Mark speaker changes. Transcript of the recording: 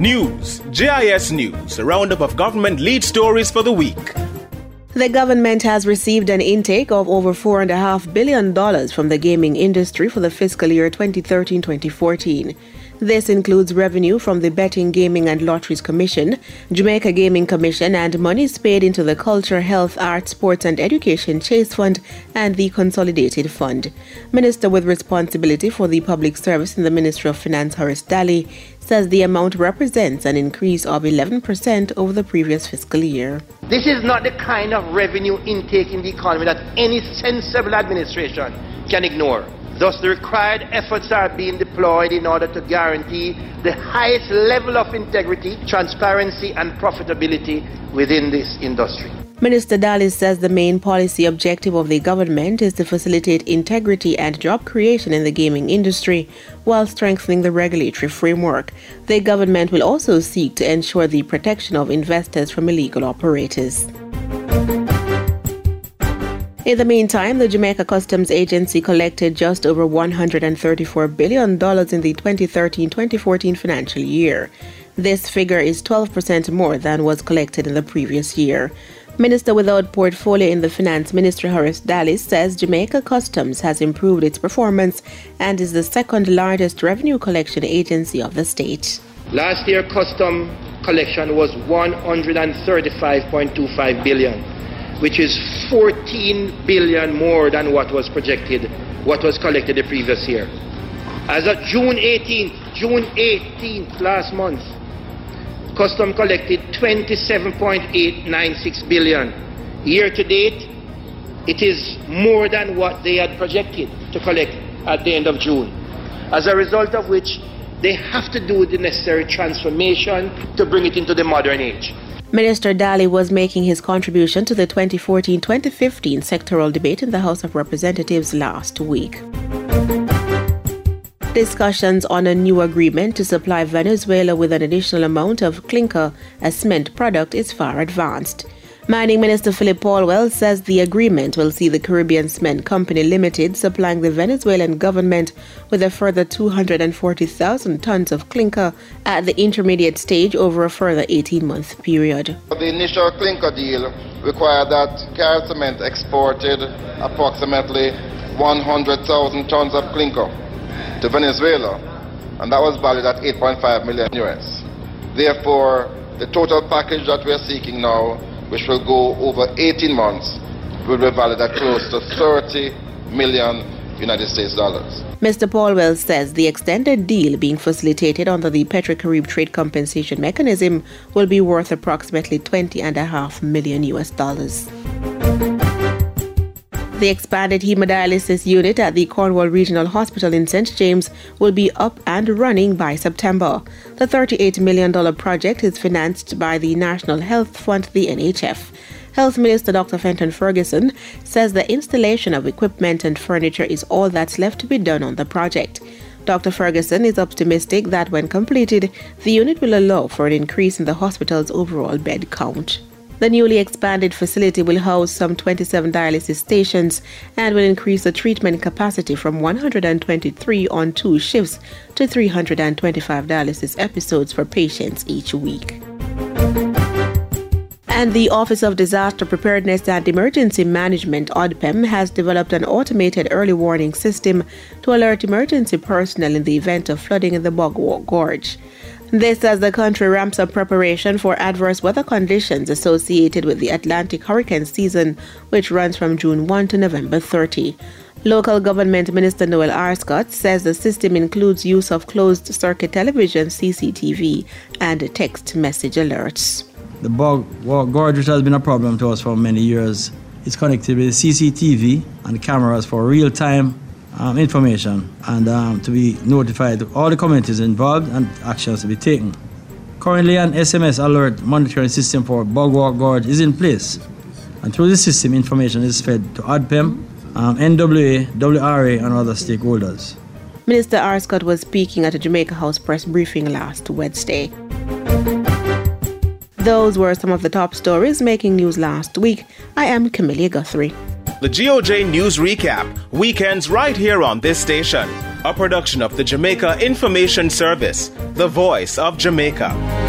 Speaker 1: News, JIS News, a roundup of government lead stories for the week.
Speaker 2: The government has received an intake of over $4.5 billion from the gaming industry for the fiscal year 2013-2014. This includes revenue from the Betting, Gaming and Lotteries Commission, Jamaica Gaming Commission, and monies paid into the Culture, Health, Arts, Sports and Education Chase Fund and the Consolidated Fund. Minister with responsibility for the public service in the Ministry of Finance, Horace Daly, says the amount represents an increase of 11% over the previous fiscal year.
Speaker 3: This is not the kind of revenue intake in the economy that any sensible administration can ignore. Thus, the required efforts are being deployed in order to guarantee the highest level of integrity, transparency and profitability within this industry.
Speaker 2: Minister Daly says the main policy objective of the government is to facilitate integrity and job creation in the gaming industry while strengthening the regulatory framework. The government will also seek to ensure the protection of investors from illegal operators. In the meantime, the Jamaica Customs Agency collected just over $134 billion in the 2013-2014 financial year. This figure is 12% more than was collected in the previous year. Minister without portfolio in the Finance Ministry, Horace Daly, says Jamaica Customs has improved its performance and is the second largest revenue collection agency of the state.
Speaker 3: Last year, custom collection was $135.25 billion, which is 14 billion more than what was collected the previous year. As of June 18th last month, Custom collected $27.896 billion. Year to date, it is more than what they had projected to collect at the end of June. As a result of which, they have to do the necessary transformation to bring it into the modern age.
Speaker 2: Minister Daly was making his contribution to the 2014-2015 sectoral debate in the House of Representatives last week. Discussions on a new agreement to supply Venezuela with an additional amount of clinker, a cement product, is far advanced. Mining Minister Philip Paulwell says the agreement will see the Caribbean Cement Company Limited supplying the Venezuelan government with a further 240,000 tons of clinker at the intermediate stage over a further 18-month period.
Speaker 4: The initial clinker deal required that Caribbean Cement exported approximately 100,000 tons of clinker to Venezuela, and that was valued at $8.5 million US. Therefore, the total package that we are seeking now, which will go over 18 months, will be valued at close to $30 million United States dollars.
Speaker 2: Mr. Paulwell says the extended deal being facilitated under the Petrocarib Trade Compensation Mechanism will be worth approximately $20.5 million US dollars. The expanded hemodialysis unit at the Cornwall Regional Hospital in St. James will be up and running by September. The $38 million project is financed by the National Health Fund, the NHF. Health Minister Dr. Fenton Ferguson says the installation of equipment and furniture is all that's left to be done on the project. Dr. Ferguson is optimistic that when completed, the unit will allow for an increase in the hospital's overall bed count. The newly expanded facility will house some 27 dialysis stations and will increase the treatment capacity from 123 on 2 shifts to 325 dialysis episodes for patients each week. And the Office of Disaster Preparedness and Emergency Management, ODPEM, has developed an automated early warning system to alert emergency personnel in the event of flooding in the Bogwalk Gorge. This as the country ramps up preparation for adverse weather conditions associated with the Atlantic hurricane season, which runs from June 1 to November 30. Local Government Minister Noel Arscott says the system includes use of closed-circuit television, CCTV, and text message alerts.
Speaker 5: The Bogwalk Gorge, which has been a problem to us for many years, is connected with CCTV and cameras for real-time information and to be notified to all the communities involved and actions to be taken. Currently, an SMS alert monitoring system for Bogwalk Gorge is in place, and through the system, information is fed to ODPEM, NWA, WRA, and other stakeholders.
Speaker 2: Minister Arscott was speaking at a Jamaica House press briefing last Wednesday. Those were some of the top stories making news last week. I am Camellia Guthrie.
Speaker 1: The GOJ News Recap, weekends right here on this station. a production of the Jamaica Information Service, the voice of Jamaica.